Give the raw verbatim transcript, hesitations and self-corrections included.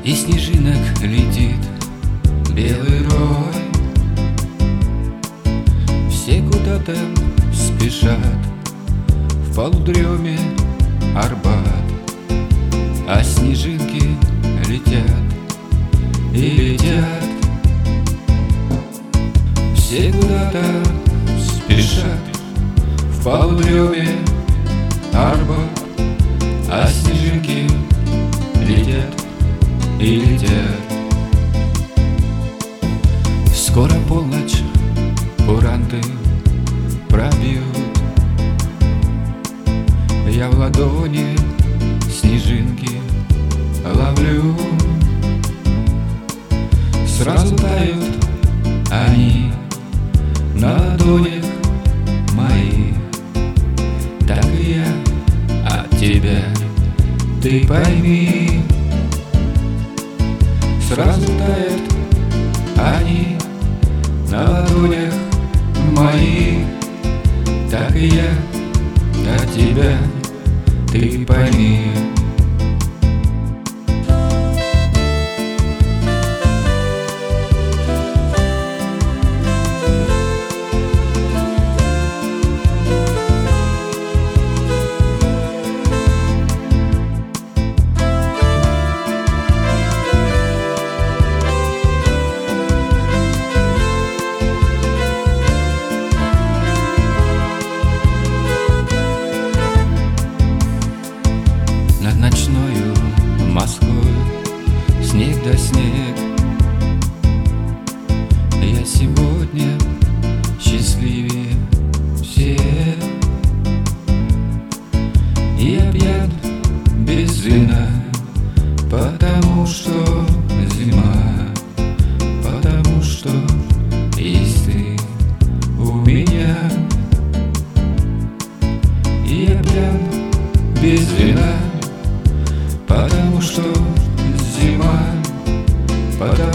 И снежинок летит белый рой. Все куда-то спешат, в полудреме Арбат, а снежинки летят и летят. Все куда-то спешат, в полудреме Арбат, а снежинки летят и летят. Скоро полночь, куранты пробьют. Я в ладони снежинки ловлю. Сразу тают они на ладонях моих. Так и я от тебя, ты пойми. Сразу тают они на ладонях моих. Так и я от тебя, ты пойми. Над ночною Москвой снег да снег. Я сегодня счастливее всех. Я пьян без вина, потому что зима, потому что есть ты у меня. Я пьян без вина, потому что зима, потому